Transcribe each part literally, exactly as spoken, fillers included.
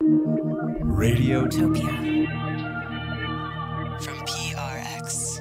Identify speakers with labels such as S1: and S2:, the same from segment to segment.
S1: Radiotopia.
S2: From P R X.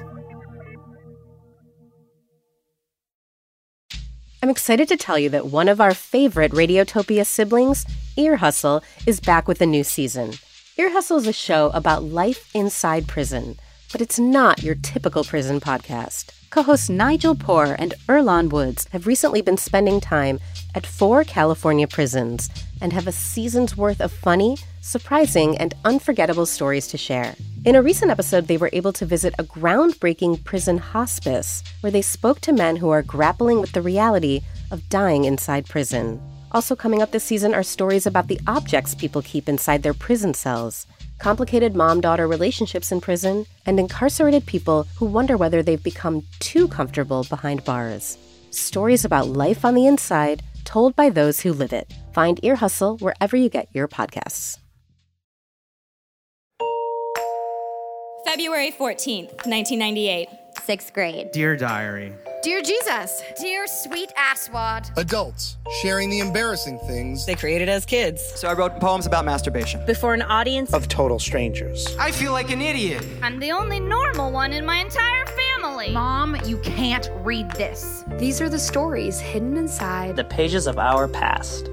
S3: I'm excited to tell you that one of our favorite Radiotopia siblings, Ear Hustle, is back with a new season. Ear Hustle is a show about life inside prison, but it's not your typical prison podcast. Co-hosts Nigel Poor and Earlonne Woods have recently been spending time at four California prisons and have a season's worth of funny, surprising, and unforgettable stories to share. In a recent episode, they were able to visit a groundbreaking prison hospice where they spoke to men who are grappling with the reality of dying inside prison. Also coming up this season are stories about the objects people keep inside their prison cells, complicated mom-daughter relationships in prison, and incarcerated people who wonder whether they've become too comfortable behind bars. Stories about life on the inside, told by those who live it. Find Ear Hustle wherever you get your podcasts.
S4: February fourteenth, nineteen ninety-eight.
S5: Sixth grade.
S6: Dear Diary.
S7: Dear Jesus.
S8: Dear sweet asswad.
S9: Adults sharing the embarrassing things
S2: they created as kids.
S10: So I wrote poems about masturbation.
S5: Before an audience
S11: of total strangers.
S12: I feel like an idiot.
S8: I'm the only normal one in my entire family.
S7: Mom, you can't read this.
S13: These are the stories hidden inside
S14: the pages of our past.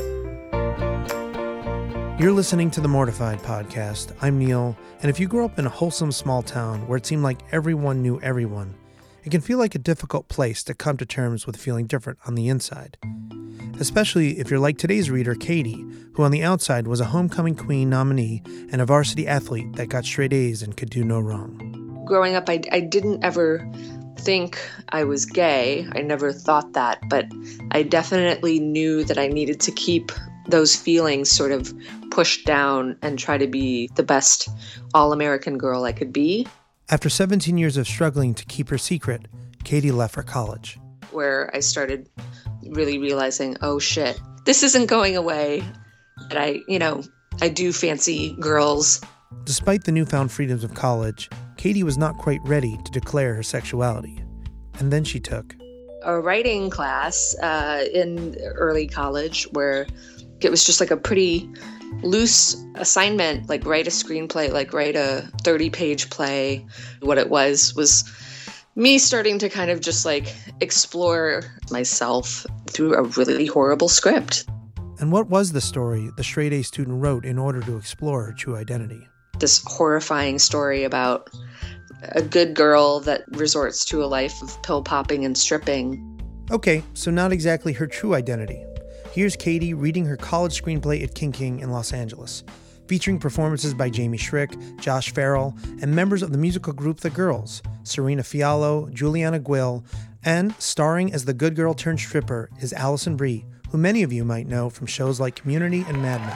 S11: You're listening to the Mortified podcast. I'm Neil, and if you grew up in a wholesome small town where it seemed like everyone knew everyone, it can feel like a difficult place to come to terms with feeling different on the inside. Especially if you're like today's reader, Katie, who on the outside was a homecoming queen nominee and a varsity athlete that got straight A's and could do no wrong.
S15: Growing up, I, I didn't ever think I was gay. I never thought that, but I definitely knew that I needed to keep those feelings sort of pushed down and try to be the best all-American girl I could be.
S11: After seventeen years of struggling to keep her secret, Katie left for college.
S15: Where I started really realizing, oh shit, this isn't going away. And I, you know, I do fancy girls.
S11: Despite the newfound freedoms of college, Katie was not quite ready to declare her sexuality. And then she took
S15: a writing class uh, in early college where it was just like a pretty loose assignment, like write a screenplay, like write a thirty-page play. What it was was me starting to kind of just like explore myself through a really horrible script.
S11: And what was the story the straight-A student wrote in order to explore her true identity?
S15: This horrifying story about a good girl that resorts to a life of pill popping and stripping.
S11: Okay, so not exactly her true identity. Here's Katie reading her college screenplay at King King in Los Angeles, featuring performances by Jamie Schrick, Josh Farrell, and members of the musical group The Girls, Serena Fiallo, Juliana Guil, and starring as the good girl turned stripper is Alison Brie, who many of you might know from shows like Community and Mad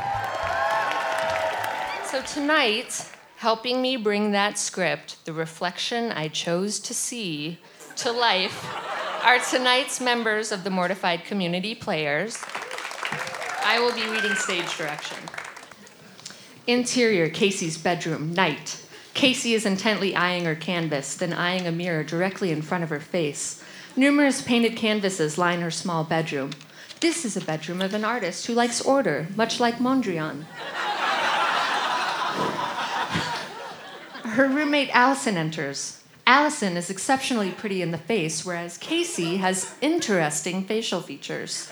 S11: Men.
S16: So tonight, helping me bring that script, The Reflection I Chose to See, to life, are tonight's members of the Mortified Community Players. I will be reading stage direction. Interior, Casey's bedroom, night. Casey is intently eyeing her canvas, then eyeing a mirror directly in front of her face. Numerous painted canvases line her small bedroom. This is a bedroom of an artist who likes order, much like Mondrian. Her roommate Allison enters. Allison is exceptionally pretty in the face, whereas Casey has interesting facial features.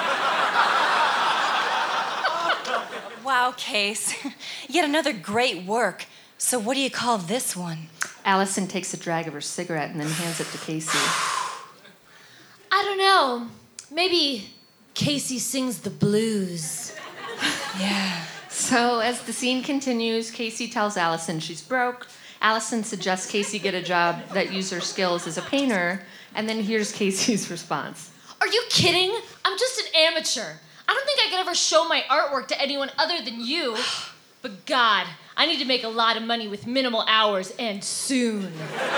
S17: Wow, Case. Yet another great work. So what do you call this one?
S16: Allison takes a drag of her cigarette and then hands it to Casey.
S18: I don't know. Maybe Casey sings the blues.
S16: Yeah. So as the scene continues, Casey tells Allison she's broke. Allison suggests Casey get a job that uses her skills as a painter, and then here's Casey's response.
S18: Are you kidding? I'm just an amateur. I don't think I could ever show my artwork to anyone other than you. But God, I need to make a lot of money with minimal hours and soon.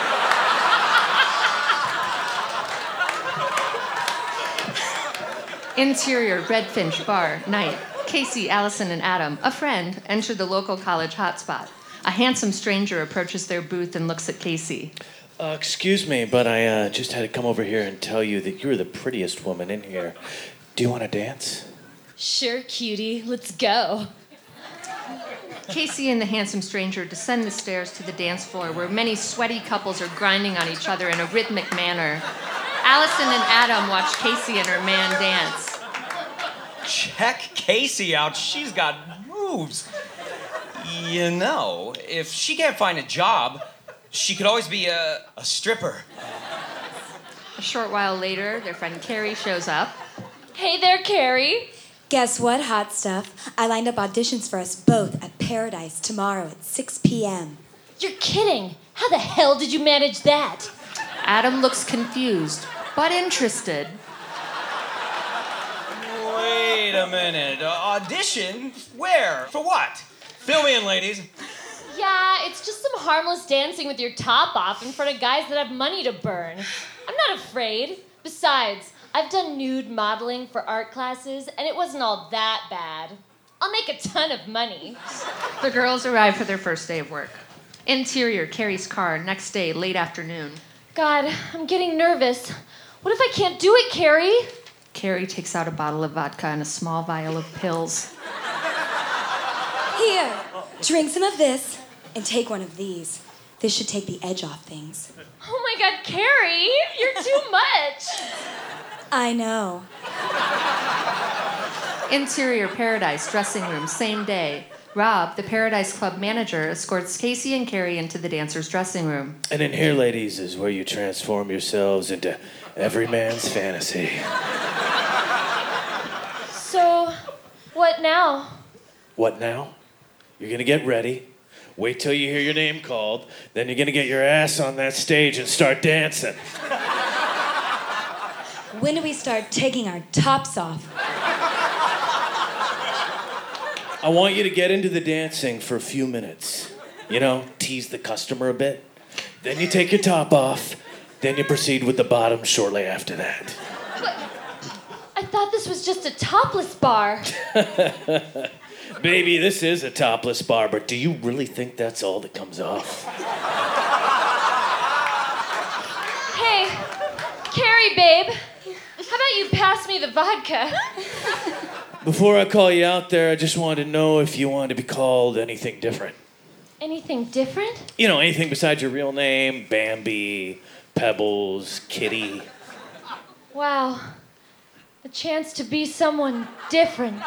S16: Interior, Redfinch Bar, night. Casey, Allison, and Adam, a friend, enter the local college hotspot. A handsome stranger approaches their booth and looks at Casey.
S14: Uh, excuse me, but I uh, just had to come over here and tell you that you're the prettiest woman in here. Do you want to dance?
S18: Sure, cutie. Let's go.
S16: Casey and the handsome stranger descend the stairs to the dance floor where many sweaty couples are grinding on each other in a rhythmic manner. Allison and Adam watch Casey and her man dance.
S1: Check Casey out. She's got moves. You know, if she can't find a job, she could always be a, a stripper.
S16: A short while later, their friend Carrie shows up.
S18: Hey there, Carrie.
S5: Guess what, hot stuff? I lined up auditions for us both at Paradise tomorrow at six p.m.
S18: You're kidding. How the hell did you manage that?
S16: Adam looks confused, but interested.
S1: Wait a minute. Uh, audition? Where? For what? Fill me in, ladies.
S18: Yeah, it's just some harmless dancing with your top off in front of guys that have money to burn. I'm not afraid. Besides, I've done nude modeling for art classes, and it wasn't all that bad. I'll make a ton of money.
S16: The girls arrive for their first day of work. Interior, Carrie's car, next day, late afternoon.
S18: God, I'm getting nervous. What if I can't do it, Carrie?
S16: Carrie takes out a bottle of vodka and a small vial of pills.
S5: Here, drink some of this and take one of these. This should take the edge off things.
S18: Oh my God, Carrie, you're too much.
S5: I know.
S16: Interior, Paradise, dressing room, same day. Rob, the Paradise Club manager, escorts Casey and Carrie into the dancers' dressing room.
S14: And in here, ladies, is where you transform yourselves into every man's fantasy.
S18: So, what now?
S14: What now? You're gonna get ready. Wait till you hear your name called. Then you're gonna get your ass on that stage and start dancing.
S5: When do we start taking our tops off?
S14: I want you to get into the dancing for a few minutes. You know, tease the customer a bit. Then you take your top off. Then you proceed with the bottom shortly after that.
S18: But I thought this was just a topless bar.
S14: Baby, this is a topless bar, but do you really think that's all that comes off?
S18: Hey, Carrie, babe. How about you pass me the vodka?
S14: Before I call you out there, I just wanted to know if you wanted to be called anything different.
S18: Anything different?
S14: You know, anything besides your real name, Bambi, Pebbles, Kitty.
S18: Wow. A chance to be someone different.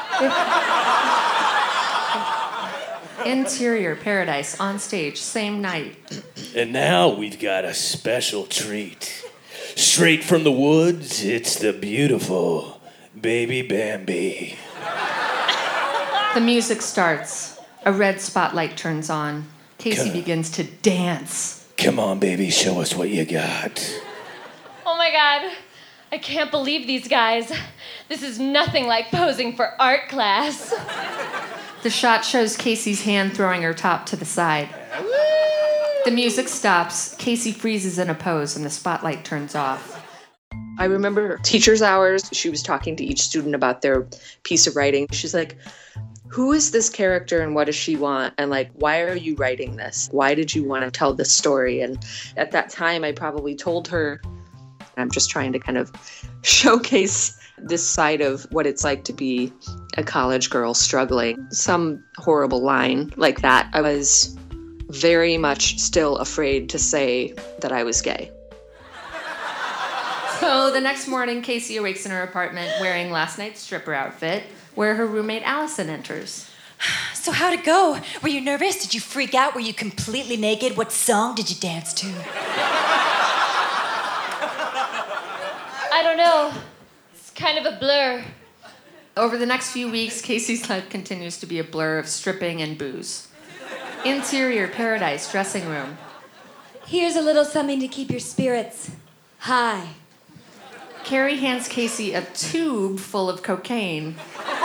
S16: Interior, Paradise, on stage, same night.
S14: And now we've got a special treat. Straight from the woods, it's the beautiful Baby Bambi.
S16: The music starts. A red spotlight turns on. Casey
S14: Come.
S16: begins to dance.
S14: Come on, baby, show us what you got.
S18: Oh my God. I can't believe these guys. This is nothing like posing for art class.
S16: The shot shows Casey's hand throwing her top to the side. The music stops. Casey freezes in a pose and the spotlight turns off.
S15: I remember teacher's hours. She was talking to each student about their piece of writing. She's like, who is this character and what does she want? And like, why are you writing this? Why did you want to tell this story? And at that time, I probably told her, I'm just trying to kind of showcase this side of what it's like to be a college girl struggling. Some horrible line like that. I was very much still afraid to say that I was gay.
S16: So the next morning, Casey awakes in her apartment wearing last night's stripper outfit, where her roommate Allison enters.
S17: So how'd it go? Were you nervous? Did you freak out? Were you completely naked? What song did you dance to?
S18: I don't know. It's kind of a blur.
S16: Over the next few weeks, Casey's life continues to be a blur of stripping and booze. Interior, Paradise, dressing room.
S5: Here's a little something to keep your spirits high.
S16: Carrie hands Casey a tube full of cocaine.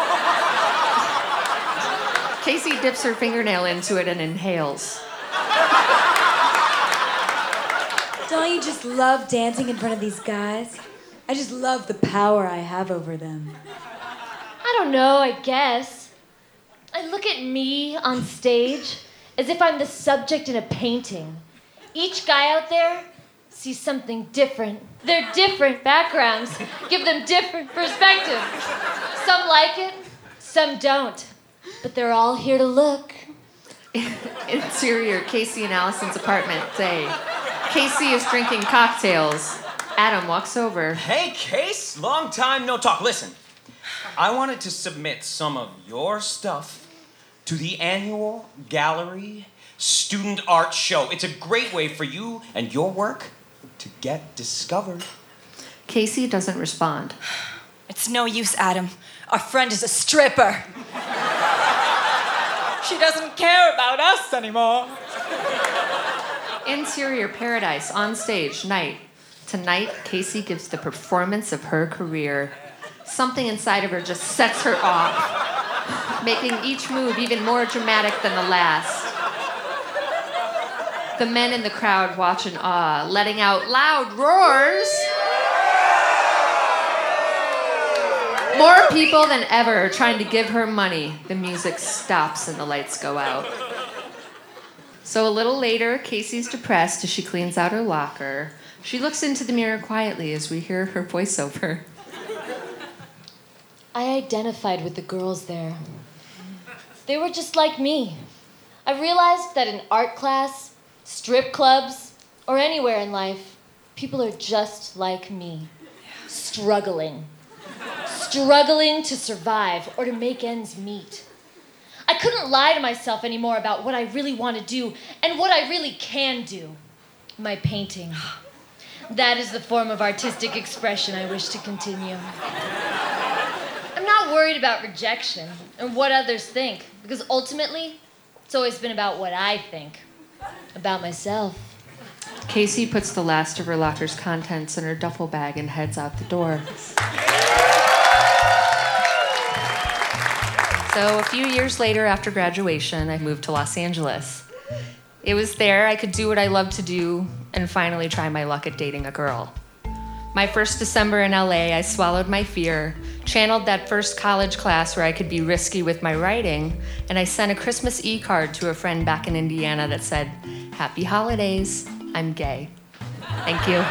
S16: Casey dips her fingernail into it and inhales.
S5: Don't you just love dancing in front of these guys? I just love the power I have over them.
S18: I don't know, I guess. I look at me on stage as if I'm the subject in a painting. Each guy out there sees something different. They're different backgrounds. Give them different perspectives. Some like it, some don't. But they're all here to look.
S16: Interior, Casey and Allison's apartment, day. Casey is drinking cocktails. Adam walks over.
S1: Hey, Case, long time no talk. Listen, I wanted to submit some of your stuff to the annual gallery student art show. It's a great way for you and your work to get discovered.
S16: Casey doesn't respond.
S17: It's no use, Adam. Our friend is a stripper. She doesn't care about us anymore.
S16: Interior, Paradise, on stage, night. Tonight, Casey gives the performance of her career. Something inside of her just sets her off, making each move even more dramatic than the last. The men in the crowd watch in awe, letting out loud roars. More people than ever are trying to give her money. The music stops and the lights go out. So a little later, Casey's depressed as she cleans out her locker. She looks into the mirror quietly as we hear her voiceover.
S18: I identified with the girls there. They were just like me. I realized that in art class, strip clubs, or anywhere in life, people are just like me, struggling. Struggling to survive or to make ends meet. I couldn't lie to myself anymore about what I really want to do and what I really can do. My painting. That is the form of artistic expression I wish to continue. I'm not worried about rejection and what others think, because ultimately, it's always been about what I think, about myself.
S16: Casey puts the last of her locker's contents in her duffel bag and heads out the door. So a few years later, after graduation, I moved to Los Angeles. It was there I could do what I loved to do and finally try my luck at dating a girl. My first December in L A, I swallowed my fear, channeled that first college class where I could be risky with my writing, and I sent a Christmas e-card to a friend back in Indiana that said, "Happy holidays, I'm gay." Thank you.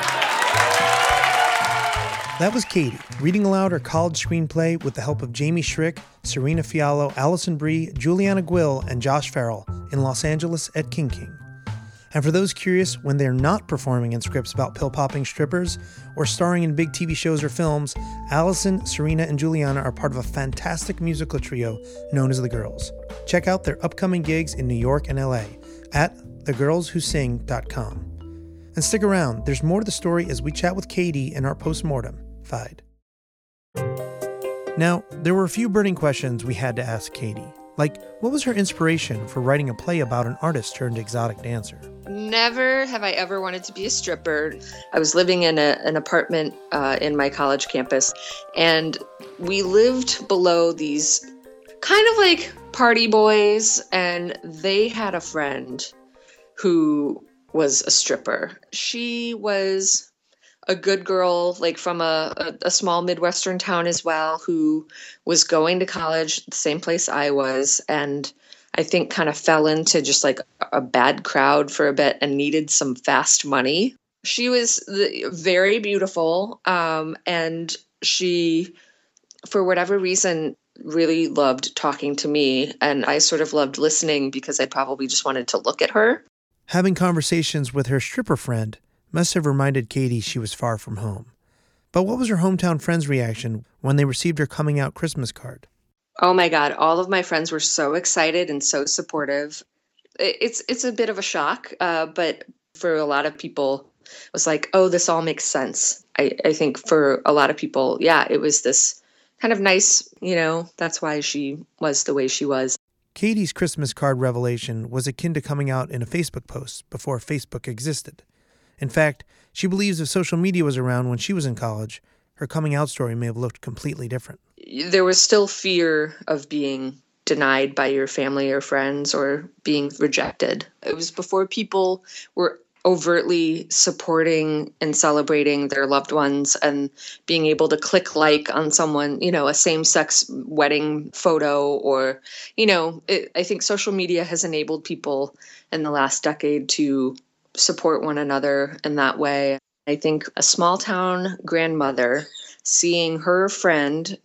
S11: That was Katie, reading aloud her college screenplay with the help of Jamie Schrick, Serena Fiallo, Allison Brie, Juliana Guil, and Josh Farrell in Los Angeles at King King. And for those curious, when they're not performing in scripts about pill-popping strippers or starring in big T V shows or films, Allison, Serena, and Juliana are part of a fantastic musical trio known as The Girls. Check out their upcoming gigs in New York and L A at the girls who sing dot com. And stick around, there's more to the story as we chat with Katie in our postmortem. Fide. Now, there were a few burning questions we had to ask Katie. Like, what was her inspiration for writing a play about an artist turned exotic dancer?
S15: Never have I ever wanted to be a stripper. I was living in a, an apartment uh, in my college campus, and we lived below these kind of like party boys, and they had a friend who was a stripper. She was a good girl, like from a, a, a small Midwestern town as well, who was going to college, the same place I was, and I think kind of fell into just like a bad crowd for a bit and needed some fast money. She was very beautiful, um, and she, for whatever reason, really loved talking to me, and I sort of loved listening because I probably just wanted to look at her.
S11: Having conversations with her stripper friend must have reminded Katie she was far from home. But what was her hometown friends' reaction when they received her coming out Christmas card?
S15: Oh my God, all of my friends were so excited and so supportive. It's it's a bit of a shock, uh, but for a lot of people, it was like, oh, this all makes sense. I, I think for a lot of people, yeah, it was this kind of nice, you know, that's why she was the way she was.
S11: Katie's Christmas card revelation was akin to coming out in a Facebook post before Facebook existed. In fact, she believes if social media was around when she was in college, her coming out story may have looked completely different.
S15: There was still fear of being denied by your family or friends or being rejected. It was before people were overtly supporting and celebrating their loved ones and being able to click like on someone, you know, a same-sex wedding photo or, you know, it, I think social media has enabled people in the last decade to support one another in that way. I think a small town grandmother seeing her friend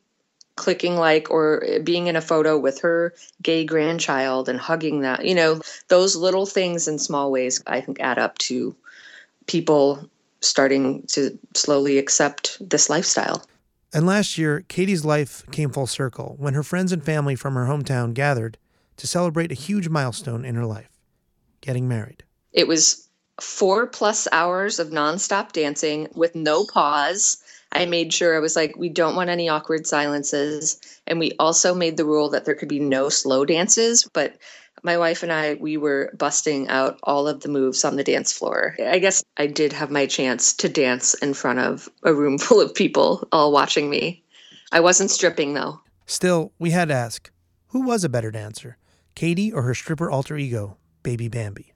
S15: clicking like or being in a photo with her gay grandchild and hugging that, you know, those little things in small ways, I think add up to people starting to slowly accept this lifestyle.
S11: And last year, Katie's life came full circle when her friends and family from her hometown gathered to celebrate a huge milestone in her life, getting married.
S15: It was four plus hours of nonstop dancing with no pause. I made sure I was like, we don't want any awkward silences. And we also made the rule that there could be no slow dances. But my wife and I, we were busting out all of the moves on the dance floor. I guess I did have my chance to dance in front of a room full of people all watching me. I wasn't stripping, though. Still,
S11: we had to ask, who was a better dancer, Katie or her stripper alter ego, Baby Bambi?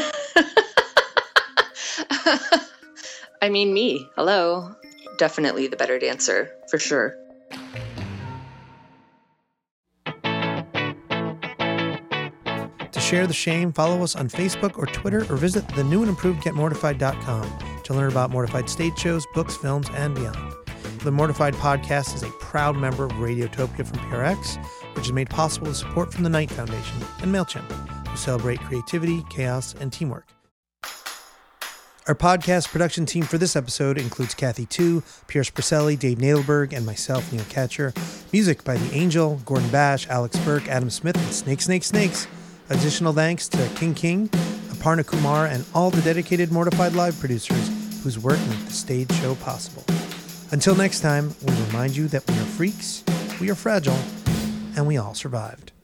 S15: I mean, me. Hello. Definitely the better dancer, for sure.
S11: To share the shame, follow us on Facebook or Twitter, or visit the new and improved get mortified dot com to learn about Mortified stage shows, books, films, and beyond. The Mortified podcast is a proud member of Radiotopia from P R X, which is made possible with support from the Knight Foundation and MailChimp, who celebrate creativity, chaos, and teamwork. Our podcast production team for this episode includes Kathy Tu, Pierce Perselli, Dave Nadelberg, and myself, Neil Katcher. Music by The Angel, Gordon Bash, Alex Burke, Adam Smith, and Snake, Snake, Snakes. Additional thanks to King King, Aparna Kumar, and all the dedicated Mortified Live producers whose work make the stage show possible. Until next time, we remind you that we are freaks, we are fragile, and we all survived.